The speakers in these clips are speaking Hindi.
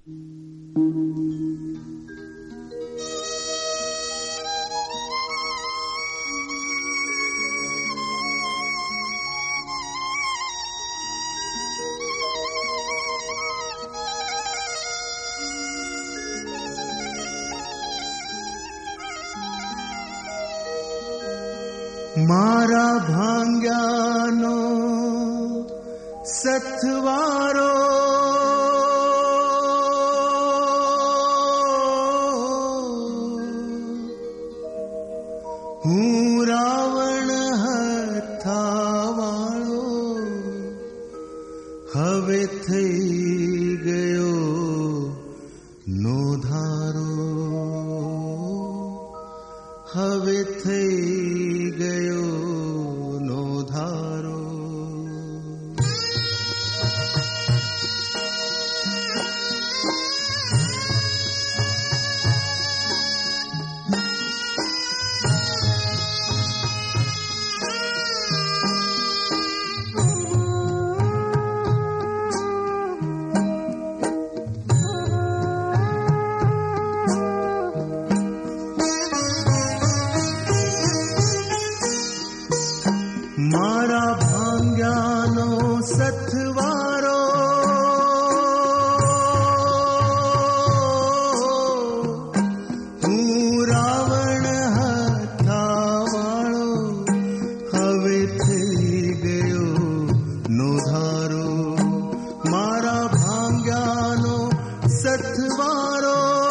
मारा भांग्यानो सथवारो हूँ रावण हथावाळो हवे थई गयो नोधारो हवे थई गयो नोधारो मारा भांग्यानो सथवारो हूँ रावण हथावाळो हवे थई गयो नोधारो मारा भांग्यानो सथवारो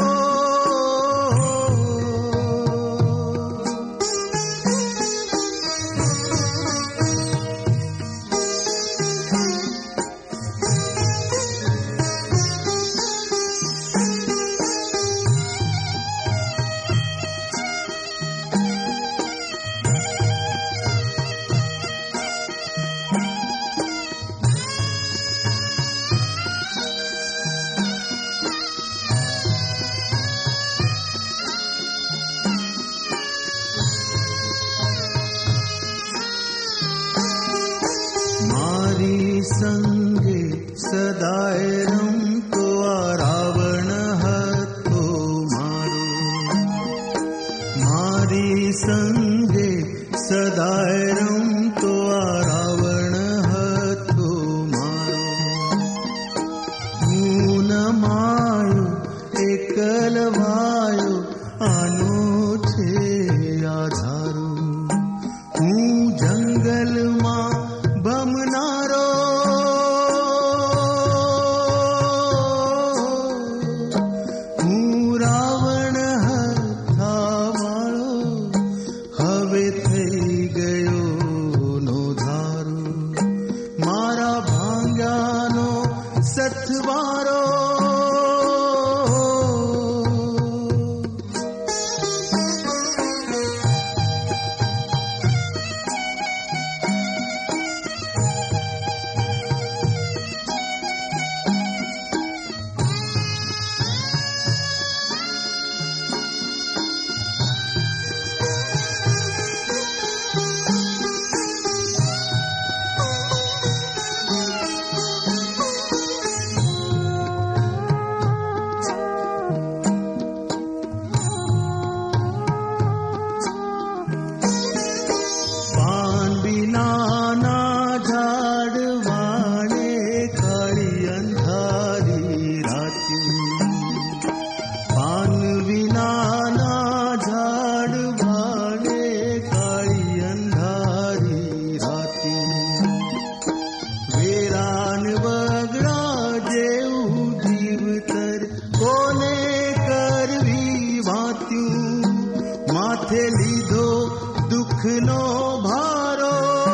मारी संगे सदाए रमतो आ रावण हथो मारो मारी संगे सदाए रमतो आ रावण हथो मारो हूँ न मायो एकल भायो आनो छे आधारो हूँ जंगल मां बमनारो हूँ रावण हथावाळो हवे थई गयो नोधारो मारा भांग्यानो सथवारो माथे लीधो दुखनो भारो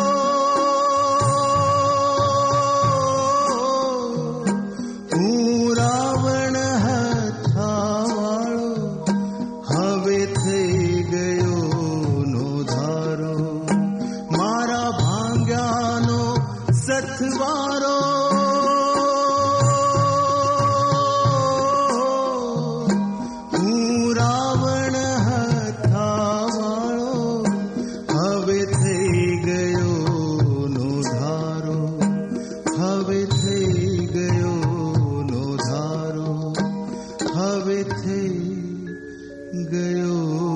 हूँ रावण हथावाळो हवे थई गयो नोधारो मारा भांग्यानो सथवारो हूँ रावण हथावाळो हवे થઈ ગયો